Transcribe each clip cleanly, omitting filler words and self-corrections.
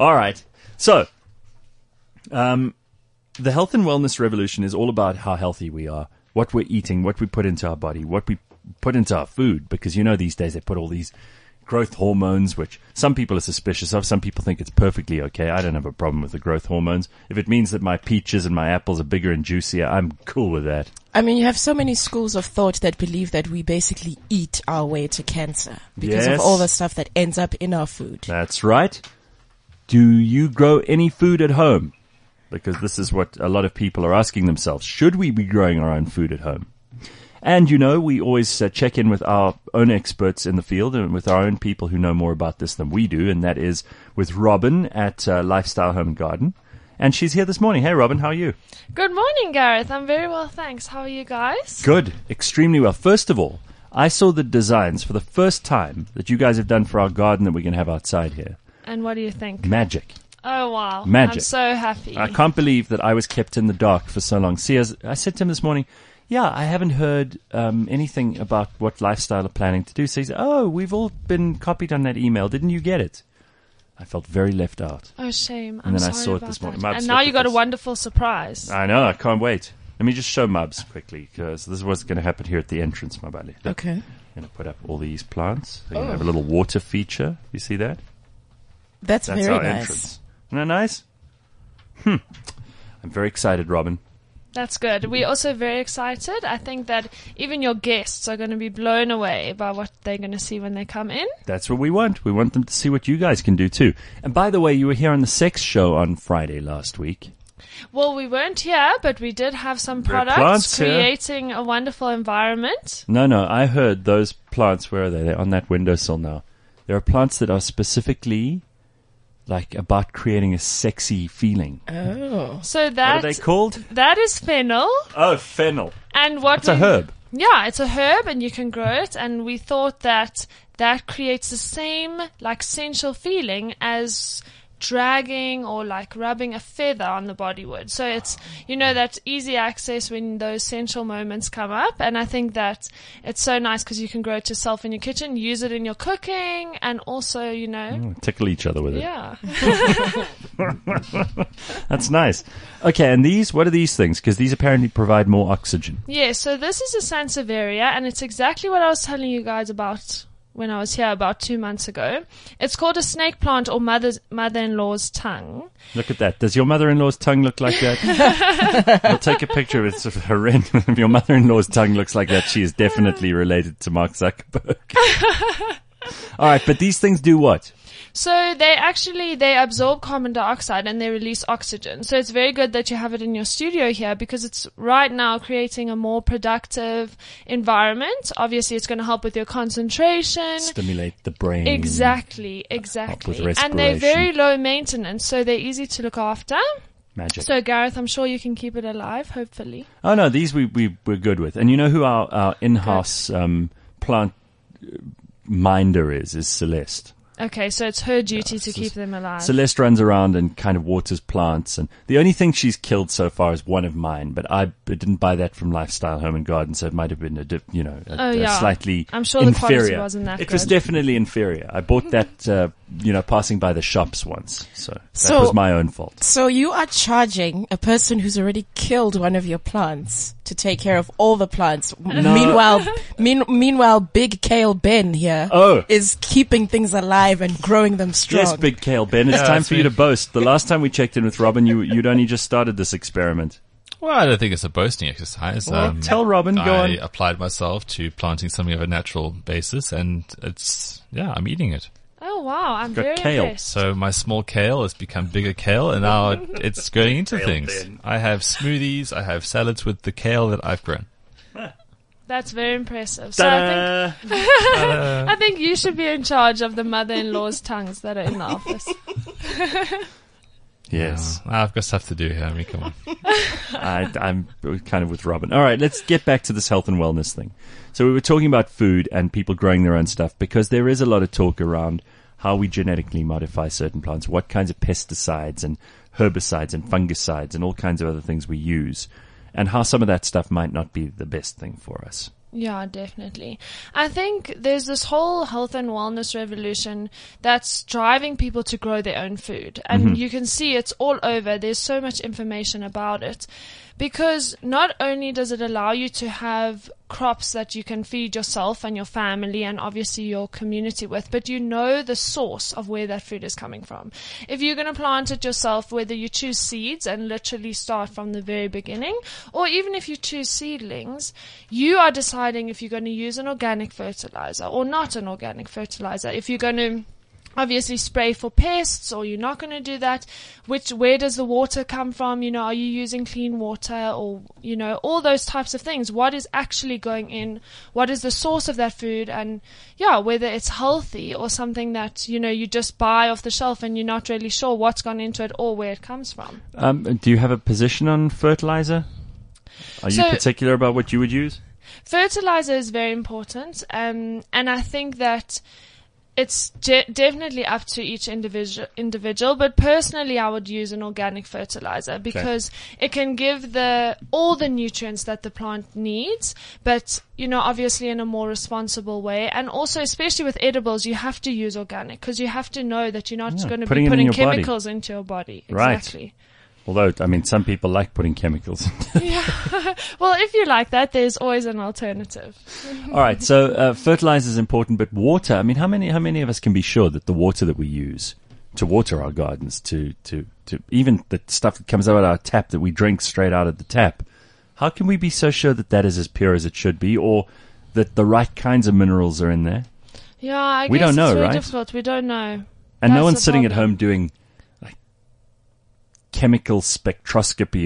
All right. So, the health and wellness revolution is all about how healthy we are, what we're eating, what we put into our body, what we put into our food, because these days they put all these growth hormones, which some people are suspicious of. Some people think it's perfectly okay. I don't have a problem with the growth hormones. If it means that my peaches and my apples are bigger and juicier, I'm cool with that. I mean, you have so many schools of thought that believe that we basically eat our way to cancer because of all the stuff that ends up in our food. That's right. Do you grow any food at home? Because this is what a lot of people are asking themselves. Should we be growing our own food at home? And, we always check in with our own experts in the field and with our own people who know more about this than we do, and that is with Robin at Lifestyle Home and Garden. And she's here this morning. Hey, Robin, how are you? Good morning, Gareth. I'm very well, thanks. How are you guys? Good. Extremely well. First of all, I saw the designs for the first time that you guys have done for our garden that we're going to have outside here. And what do you think? Magic. Oh, wow. Magic. I'm so happy. I can't believe that I was kept in the dark for so long. See, as I said to him this morning, I haven't heard anything about what Lifestyle are planning to do. So he said, we've all been copied on that email. Didn't you get it? I felt very left out. Oh, shame. And then sorry I saw it about this morning. And now you got a wonderful surprise. I know. I can't wait. Let me just show Mubs quickly, because this is what's going to happen here at the entrance, Mabali. Okay. I'm going to put up all these plants. They're going to have a little water feature. You see that? That's very our nice. Entrance. Isn't that nice? I'm very excited, Robin. That's good. We're also very excited. I think that even your guests are going to be blown away by what they're going to see when they come in. That's what we want. We want them to see what you guys can do too. And by the way, you were here on the sex show on Friday last week. Well, we weren't here, but we did have some products plants creating a wonderful environment. No, I heard those plants, where are they? They're on that windowsill now. There are plants that are specifically about creating a sexy feeling. Oh. So What are they called? That is fennel. Oh, fennel. And It's a herb. Yeah, it's a herb and you can grow it. And we thought that creates the same sensual feeling as dragging or rubbing a feather on the body would. So it's, that easy access when those sensual moments come up. And I think that it's so nice because you can grow it yourself in your kitchen, use it in your cooking, and also, tickle each other with it. Yeah. That's nice. Okay, and what are these things? Because these apparently provide more oxygen. Yeah, so this is a Sansevieria, and it's exactly what I was telling you guys about when I was here about 2 months ago. It's called a snake plant or mother-in-law's tongue. Look at that. Does your mother-in-law's tongue look like that? I'll take a picture of it. It's horrendous. If your mother-in-law's tongue looks like that, she is definitely related to Mark Zuckerberg. All right, but these things do what? So they absorb carbon dioxide and they release oxygen. So it's very good that you have it in your studio here because it's right now creating a more productive environment. Obviously, it's going to help with your concentration. Stimulate the brain. Exactly. Help with respiration. And they're very low maintenance, so they're easy to look after. Magic. So, Gareth, I'm sure you can keep it alive, hopefully. Oh, no, these we're good with. And you know who our in-house plant minder is Celeste. Okay, so it's her duty to keep them alive. Celeste runs around and kind of waters plants, and the only thing she's killed so far is one of mine, but I didn't buy that from Lifestyle Home and Garden, so it might have been a slightly I'm sure inferior. The quality wasn't that good. It was definitely inferior. I bought that, passing by the shops once, so that was my own fault. So you are charging a person who's already killed one of your plants to take care of all the plants. No. Meanwhile, Big Kale Ben here is keeping things alive and growing them strong. Yes, Big Kale Ben, it's time for you to boast. The last time we checked in with Robin, you'd only just started this experiment. Well, I don't think it's a boasting exercise. Well, tell Robin, go on. I applied myself to planting something of a natural basis, and I'm eating it. Oh, wow, I'm got very kale. impressed. So my small kale has become bigger kale, and now it's going into things. I have smoothies, I have salads with the kale that I've grown. That's very impressive. So I think you should be in charge of the mother-in-law's tongues that are in the office. Yes. I've got stuff to do here. I mean, come on. I'm kind of with Robin. All right, let's get back to this health and wellness thing. So we were talking about food and people growing their own stuff because there is a lot of talk around how we genetically modify certain plants, what kinds of pesticides and herbicides and fungicides and all kinds of other things we use, and how some of that stuff might not be the best thing for us. Yeah, definitely. I think there's this whole health and wellness revolution that's driving people to grow their own food. And you can see it's all over. There's so much information about it. Because not only does it allow you to have crops that you can feed yourself and your family and obviously your community with, but you know the source of where that food is coming from. If you're going to plant it yourself, whether you choose seeds and literally start from the very beginning, or even if you choose seedlings, you are deciding if you're going to use an organic fertilizer or not an organic fertilizer. If you're going to obviously spray for pests or you're not going to do that, where does the water come from? Are you using clean water or, all those types of things. What is actually going in? What is the source of that food? And whether it's healthy or something that, you just buy off the shelf and you're not really sure what's gone into it or where it comes from. Do you have a position on fertilizer? Are you particular about what you would use? Fertilizer is very important. And I think that it's definitely up to each individual, but personally I would use an organic fertilizer because it can give all the nutrients that the plant needs, but obviously in a more responsible way. And also, especially with edibles, you have to use organic because you have to know that you're not going to be putting chemicals into your body. Exactly. Right. Although, some people like putting chemicals. Yeah. Well, if you like that, there's always an alternative. All right. So, fertilizer is important, but water, how many of us can be sure that the water that we use to water our gardens, to even the stuff that comes out of our tap that we drink straight out of the tap, how can we be so sure that that is as pure as it should be or that the right kinds of minerals are in there? Yeah, I we guess don't know, it's very right? difficult. We don't know. And no one's sitting at home doing chemical spectroscopy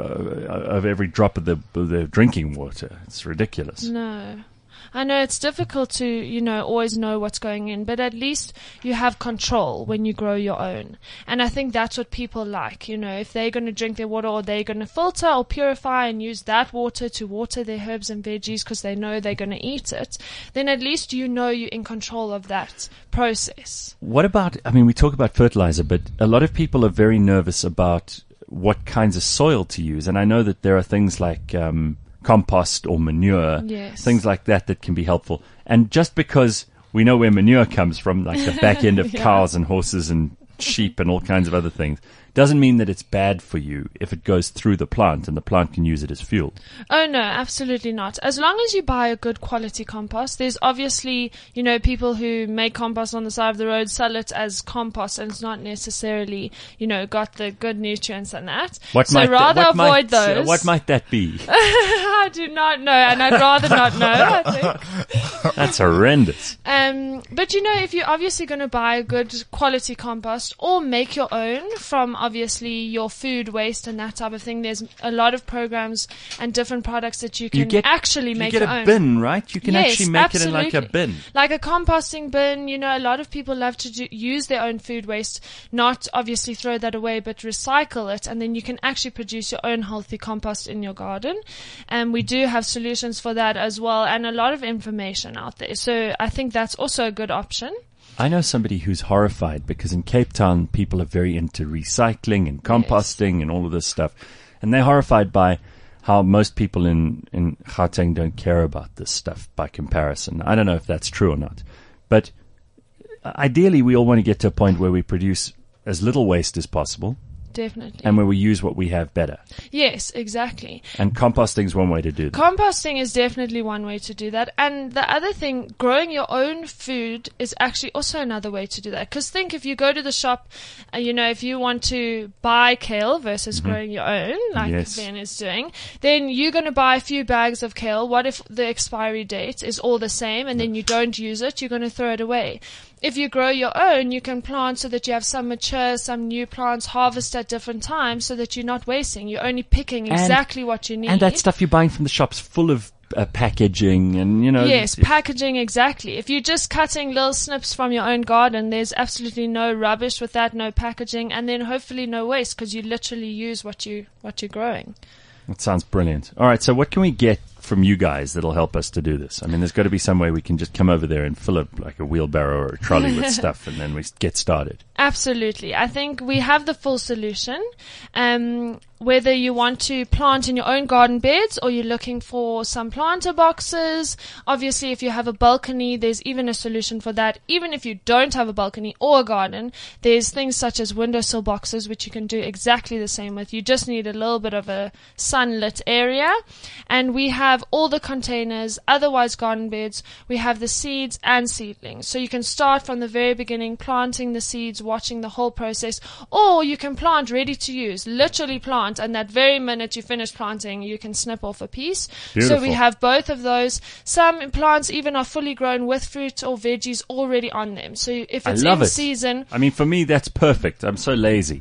of every drop of the drinking water. It's ridiculous. No. I know it's difficult to, always know what's going in, but at least you have control when you grow your own. And I think that's what people like, if they're going to drink their water or they're going to filter or purify and use that water to water their herbs and veggies because they know they're going to eat it, then at least you're in control of that process. What about, we talk about fertilizer, but a lot of people are very nervous about what kinds of soil to use. And I know that there are things like compost or manure, things like that can be helpful. And just because we know where manure comes from, like the back end of cows and horses and sheep and all kinds of other things, doesn't mean that it's bad for you if it goes through the plant and the plant can use it as fuel. Oh, no, absolutely not. As long as you buy a good quality compost, there's obviously, people who make compost on the side of the road, sell it as compost, and it's not necessarily, got the good nutrients and that. Avoid those. What might that be? I do not know, and I'd rather not know, I think. That's horrendous. But if you're obviously going to buy a good quality compost or make your own from obviously your food waste and that type of thing, there's a lot of programs and different products that you can actually make your own. You get a bin, right? You can actually make it in like a bin. Like a composting bin, a lot of people love to use their own food waste, not obviously throw that away, but recycle it, and then you can actually produce your own healthy compost in your garden. And we do have solutions for that as well, and a lot of information out there. So I think that's also a good option. I know somebody who's horrified because in Cape Town, people are very into recycling and composting and all of this stuff. And they're horrified by how most people in Gauteng don't care about this stuff by comparison. I don't know if that's true or not. But ideally, we all want to get to a point where we produce as little waste as possible. Definitely. And where we use what we have better. Yes, exactly. And composting is one way to do that. Composting is definitely one way to do that. And the other thing, growing your own food is actually also another way to do that. Because think, if you go to the shop, if you want to buy kale versus growing your own, like Ben is doing, then you're going to buy a few bags of kale. What if the expiry date is all the same and then you don't use it? You're going to throw it away. If you grow your own, you can plant so that you have some mature, some new plants, harvest at different times so that you're not wasting. You're only picking exactly what you need. And that stuff you're buying from the shops full of packaging and, Yes, packaging, exactly. If you're just cutting little snips from your own garden, there's absolutely no rubbish with that, no packaging, and then hopefully no waste because you literally use what you're growing. That sounds brilliant. All right, so what can we get from you guys that'll help us to do this? I mean, there's got to be some way we can just come over there and fill up like a wheelbarrow or a trolley with stuff, and then we get started. Absolutely. I think we have the full solution. Whether you want to plant in your own garden beds or you're looking for some planter boxes. Obviously, if you have a balcony, there's even a solution for that. Even if you don't have a balcony or a garden, there's things such as windowsill boxes, which you can do exactly the same with. You just need a little bit of a sunlit area. And we have all the containers, otherwise garden beds. We have the seeds and seedlings. So you can start from the very beginning, planting the seeds, watching the whole process, or you can plant ready to use, literally plant, and that very minute you finish planting, you can snip off a piece. Beautiful. So we have both of those. Some plants even are fully grown with fruit or veggies already on them. So if it's in season... I mean, for me, that's perfect. I'm so lazy.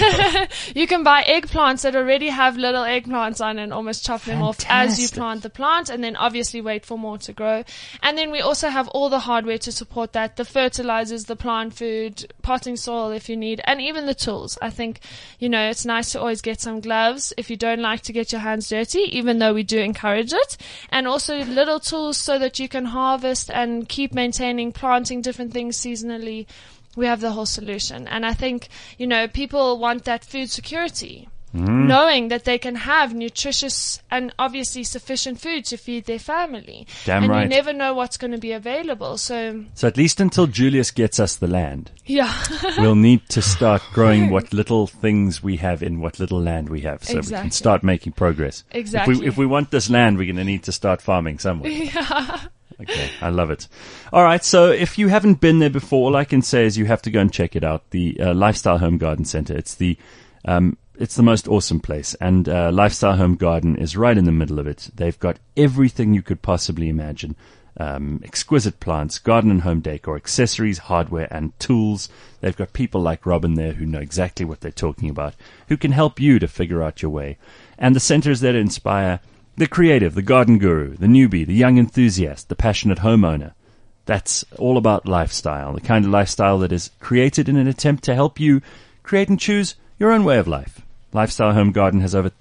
You can buy eggplants that already have little eggplants on and almost chop them off as you plant the plant, and then obviously wait for more to grow. And then we also have all the hardware to support that, the fertilizers, the plant food, potting soil if you need, and even the tools. I think, it's nice to always get some gloves if you don't like to get your hands dirty, even though we do encourage it. And also little tools so that you can harvest and keep maintaining, planting different things seasonally. We have the whole solution. And I think, people want that food security, knowing that they can have nutritious and obviously sufficient food to feed their family. Damn right. And you never know what's going to be available. So at least until Julius gets us the land, yeah, we'll need to start growing what little things we have in what little land we have, so we can start making progress. Exactly. If we want this land, we're going to need to start farming somewhere. Yeah. Okay, I love it. All right, so if you haven't been there before, all I can say is you have to go and check it out. The Lifestyle Home Garden Center. It's the most awesome place, and Lifestyle Home Garden is right in the middle of it. They've got everything you could possibly imagine. Exquisite plants, garden and home decor, accessories, hardware, and tools. They've got people like Robin there who know exactly what they're talking about, who can help you to figure out your way. And the centers that inspire the creative, the garden guru, the newbie, the young enthusiast, the passionate homeowner. That's all about lifestyle, the kind of lifestyle that is created in an attempt to help you create and choose your own way of life. Lifestyle Home Garden has over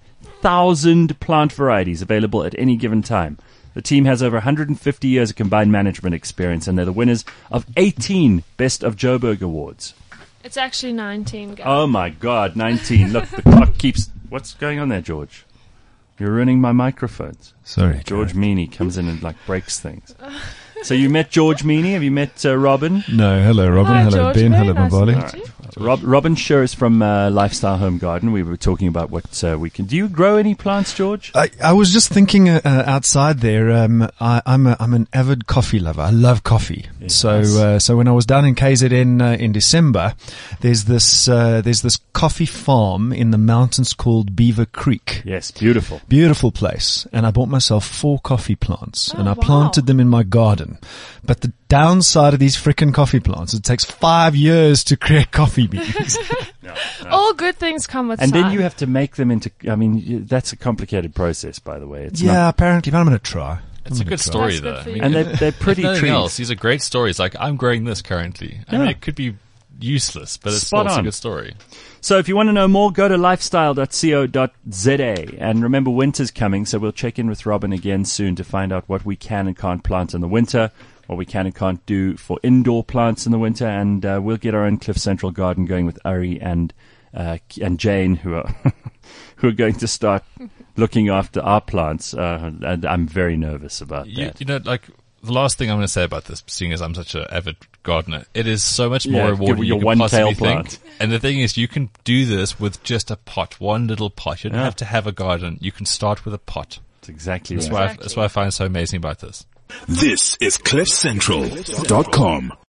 3,000 plant varieties available at any given time. The team has over 150 years of combined management experience, and they're the winners of 18 Best of Joburg Awards. It's actually 19, guys. Oh, my God, 19. Look, the clock keeps... What's going on there, George? You're ruining my microphones. Sorry. George Meany comes in and breaks things. So you met George Meany? Have you met Robin? No. Hello, Robin. Hi, hello, George. Ben. Very hello, nice Mabali. to meet you. Robin Scher is from Lifestyle Home Garden. We were talking about what we can. Do you grow any plants, George? I was just thinking outside there. I'm an avid coffee lover. I love coffee. Yes. So when I was down in KZN in December, there's this coffee farm in the mountains called Beaver Creek. Yes, beautiful. Beautiful place. And I bought myself 4 coffee plants, and I wow. planted them in my garden. But the downside of these frickin' coffee plants, it takes 5 years to create coffee beans. All good things come with And time. then you have to make them into, that's a complicated process, by the way. It's Apparently, but I'm going to try. It's a good story, That's good though. for you. And they're pretty if nothing trees. else, these are great stories. Like, I'm growing this currently. I mean, it could be useless, but it's Spot still on. a good story. So if you want to know more, go to lifestyle.co.za. And remember, winter's coming, so we'll check in with Robin again soon to find out what we can and can't plant in the winter, what we can and can't do for indoor plants in the winter, and we'll get our own Cliff Central garden going with Ari and Jane, who are who are going to start looking after our plants. And I'm very nervous about that. You know, like, the last thing I'm going to say about this, seeing as I'm such an avid gardener, it is so much more rewarding than your you can possibly one-tail think. plant. And the thing is, you can do this with just a pot, one little pot. You don't have to have a garden. You can start with a pot. That's exactly That's right. what I find so amazing about this. This is CliffCentral.com.